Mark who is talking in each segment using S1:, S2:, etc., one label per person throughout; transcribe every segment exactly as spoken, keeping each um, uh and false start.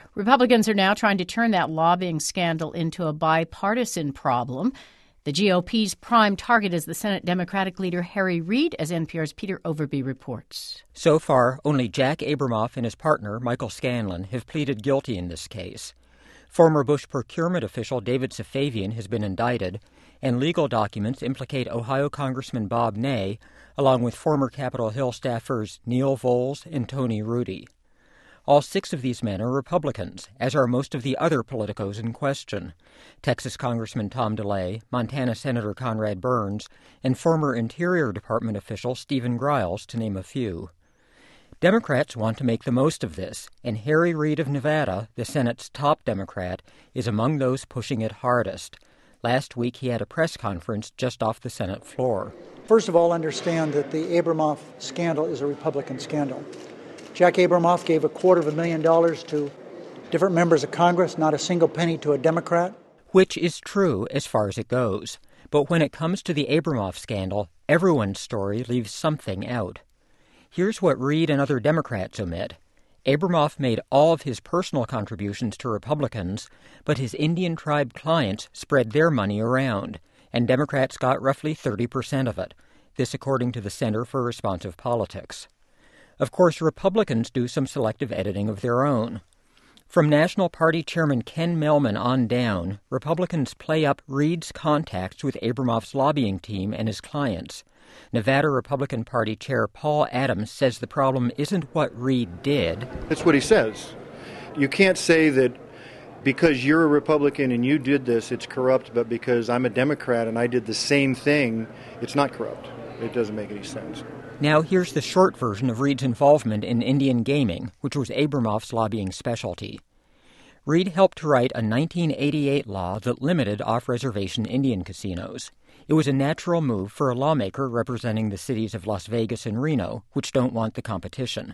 S1: Republicans are now trying to turn that lobbying scandal into a bipartisan problem. The G O P's prime target is the Senate Democratic leader Harry Reid, as N P R's Peter Overby reports.
S2: So far, only Jack Abramoff and his partner, Michael Scanlon, have pleaded guilty in this case. Former Bush procurement official David Safavian has been indicted, and legal documents implicate Ohio Congressman Bob Ney, along with former Capitol Hill staffers Neil Volz and Tony Rudy. All six of these men are Republicans, as are most of the other politicos in question: Texas Congressman Tom DeLay, Montana Senator Conrad Burns, and former Interior Department official Stephen Griles, to name a few. Democrats want to make the most of this, and Harry Reid of Nevada, the Senate's top Democrat, is among those pushing it hardest. Last week he had a press conference just off the Senate floor.
S3: First of all, understand that the Abramoff scandal is a Republican scandal. Jack Abramoff gave a quarter of a million dollars to different members of Congress, not a single penny to a Democrat.
S2: Which is true as far as it goes. But when it comes to the Abramoff scandal, everyone's story leaves something out. Here's what Reid and other Democrats omit. Abramoff made all of his personal contributions to Republicans, but his Indian tribe clients spread their money around, and Democrats got roughly thirty percent of it. This according to the Center for Responsive Politics. Of course, Republicans do some selective editing of their own. From National Party Chairman Ken Mehlman on down, Republicans play up Reid's contacts with Abramoff's lobbying team and his clients. Nevada Republican Party Chair Paul Adams says the problem isn't what Reid did.
S4: That's what he says. You can't say that because you're a Republican and you did this, it's corrupt, but because I'm a Democrat and I did the same thing, it's not corrupt. It doesn't make any sense.
S2: Now here's the short version of Reid's involvement in Indian gaming, which was Abramoff's lobbying specialty. Reid helped to write a nineteen eighty-eight law that limited off-reservation Indian casinos. It was a natural move for a lawmaker representing the cities of Las Vegas and Reno, which don't want the competition.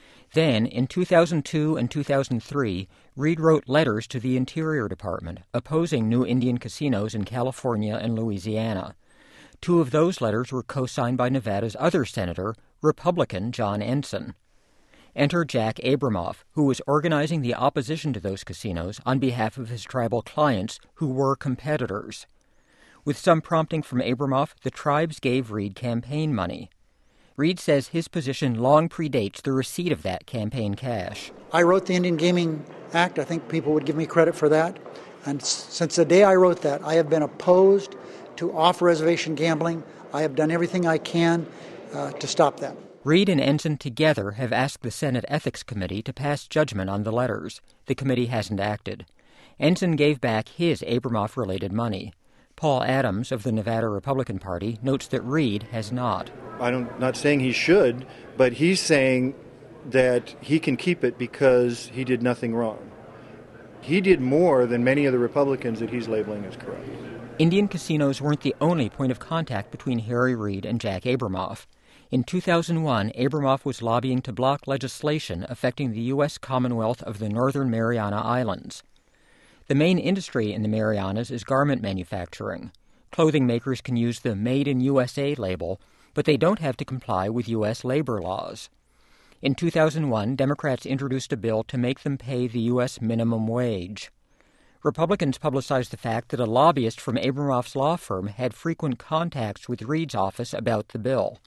S2: Then, in two thousand two and two thousand three, Reid wrote letters to the Interior Department opposing new Indian casinos in California and Louisiana. Two of those letters were co-signed by Nevada's other senator, Republican John Ensign. Enter Jack Abramoff, who was organizing the opposition to those casinos on behalf of his tribal clients, who were competitors. With some prompting from Abramoff, the tribes gave Reid campaign money. Reid says his position long predates the receipt of that campaign cash.
S3: I wrote the Indian Gaming Act. I think people would give me credit for that. And since the day I wrote that, I have been opposed to off-reservation gambling. I have done everything I can uh, to stop that.
S2: Reid and Ensign together have asked the Senate Ethics Committee to pass judgment on the letters. The committee hasn't acted. Ensign gave back his Abramoff-related money. Paul Adams of the Nevada Republican Party notes that Reid has not.
S4: I'm not saying he should, but he's saying that he can keep it because he did nothing wrong. He did more than many of the Republicans that he's labeling as corrupt.
S2: Indian casinos weren't the only point of contact between Harry Reid and Jack Abramoff. In two thousand one, Abramoff was lobbying to block legislation affecting the U S Commonwealth of the Northern Mariana Islands. The main industry in the Marianas is garment manufacturing. Clothing makers can use the Made in U S A label, but they don't have to comply with U S labor laws. In two thousand one, Democrats introduced a bill to make them pay the U S minimum wage. Republicans publicized the fact that a lobbyist from Abramoff's law firm had frequent contacts with Reid's office about the bill.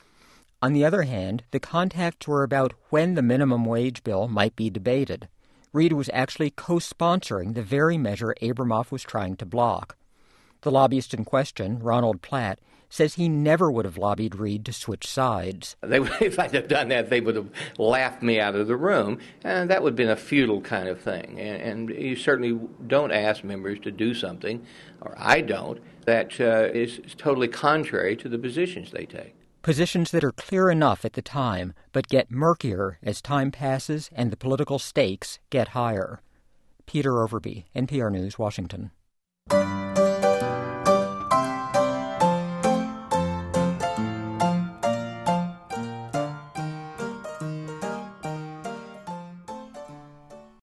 S2: On the other hand, the contacts were about when the minimum wage bill might be debated. Reid was actually co-sponsoring the very measure Abramoff was trying to block. The lobbyist in question, Ronald Platt, says he never would have lobbied Reid to switch sides.
S5: They, if I'd have done that, they would have laughed me out of the room, and that would have been a futile kind of thing. And, and you certainly don't ask members to do something, or I don't, that uh, is totally contrary to the positions they take.
S2: Positions that are clear enough at the time, but get murkier as time passes and the political stakes get higher. Peter Overby, N P R News, Washington.